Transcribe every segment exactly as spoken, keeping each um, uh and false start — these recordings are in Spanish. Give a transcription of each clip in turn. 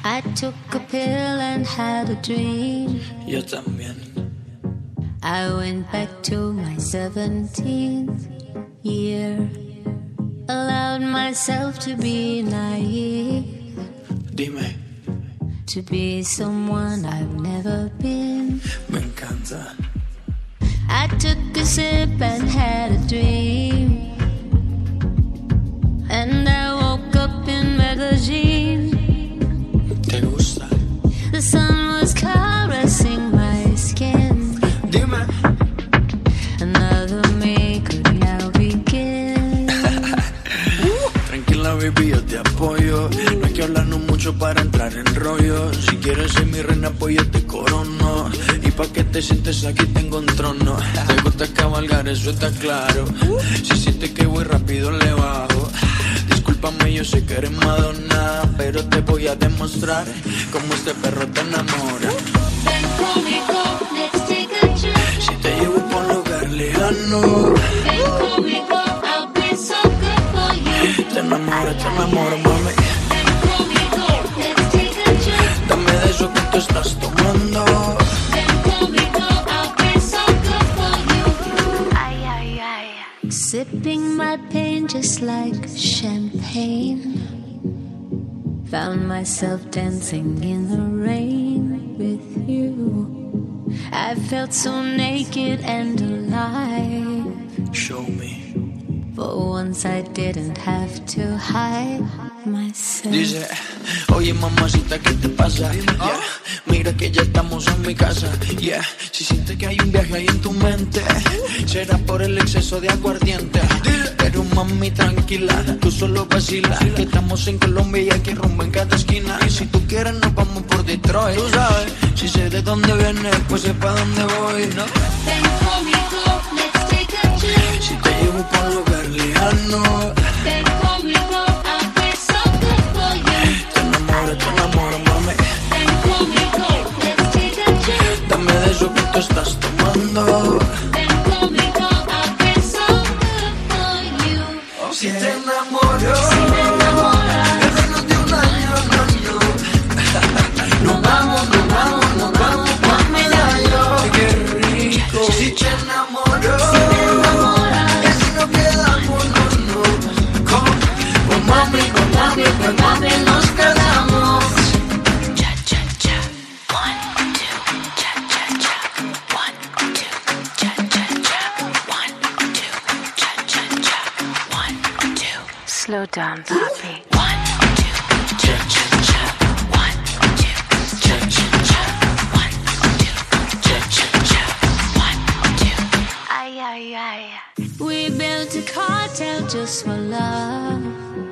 I took a pill and had a dream. Yo también. I went back to my seventeenth year. Allowed myself to be naive. Dime. To be someone I've never been. Me encanta. I took a sip and had a dream. And I woke up in Medellin. ¿Te gusta? The sun was caressing my skin. Dime. Another me could now begin. Tranquila, baby, yo te apoyo. No hay que hablarnos mucho para entrar en rollo. Si quieres ser mi reina, pues yo te corono. Y pa' que te sientes aquí tengo un trono. Te gusta cabalgar, eso está claro. Si sientes que voy rápido, le bajo. Discúlpame, yo sé que eres Madonna, pero te voy a demostrar cómo este perro te enamora. Ven conmigo, let's take a trip. Si te llevo por un lugar lejano, Ven conmigo, I'll be so good for you. te enamoro, te enamoro, mami. Ven conmigo, let's take a trip. Dame de eso que tú estás tomando. Ven conmigo, I'll be so good for you. Ay, ay, ay. Sipping my pain just like champagne. Found myself dancing in the rain with you. I felt so naked and alive. Show me. For once I didn't have to hide myself. Dice, oye mamacita, ¿qué te pasa? Yeah. Mira que ya estamos en mi casa. Yeah. Si sientes que hay un viaje ahí en tu mente, será por el exceso de aguardiente. Pero mami, tranquila, tú solo vacila, que estamos en Colombia y aquí rumbo en cada esquina. Y si tú quieres nos vamos por Detroit. Tú sabes, si sé de dónde vienes, pues sé pa' dónde voy, ¿no? Ven conmigo, let's take a trip. Si te llevo por un lugar lejano, Ven conmigo, I'll be so good for you. te enamoro, te enamoro, mami. Ven conmigo, let's take a trip. Dame de eso que tú estás tomando. Ven conmigo, I'll be so good for you. Si te enamoro, Si me enamoras, en menos de un año, no, no. Nos vamos, nos vamos, nos vamos pa' Medallo. Ay, qué rico. Si te enamoro, si me enamoras, y si nos quedamos, no, no. Con, con mami, con mami, con mami nos quedamos. cha cha cha, one two, cha cha cha, one two, cha cha cha, one two, cha cha cha, one two. Slow down, papi. One two, cha cha cha, one two, cha cha cha, one two, cha cha cha, one two. Ay ay ay. We built a cartel just for love.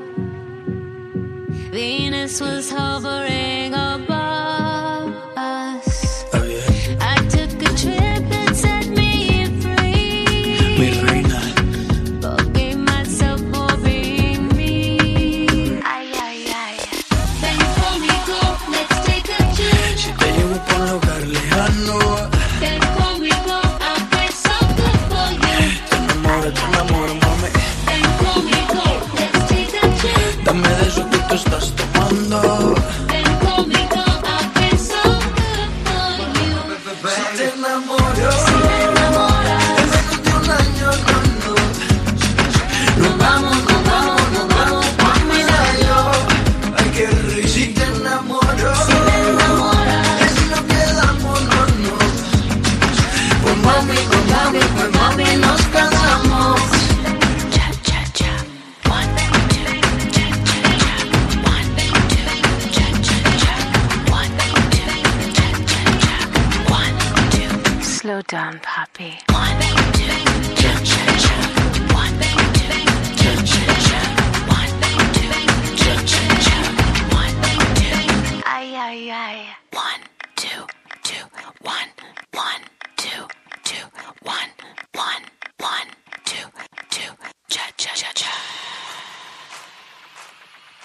Venus was hovering above us. Está bien, I took a trip and set me free. mi reina. Forgave myself for being me. Ay, ay, ay. Ven conmigo, let's take a trip. Si te llevo por un lugar lejano, Ven conmigo, I'll be so good for you. te enamoro, te enamoro, mami. Ven conmigo, let's take a trip. Dame de eso que tú estás tomando. Ven conmigo, I'll be so good for you. Si te enamoro, Si me enamoras, en menos de un año, no, no. Nos vamos, nos vamos, nos vamos pa' Medallo. Ay, qué rico. Si te enamoro, si me enamoras, y si nos quedamos, no, no. Pues mami, pues mami, pues mami nos casamos. cha cha cha, one two, cha cha cha, one two, cha cha cha, one two, cha cha cha, one two. Slow down, papi. One two, cha cha cha, one two, cha cha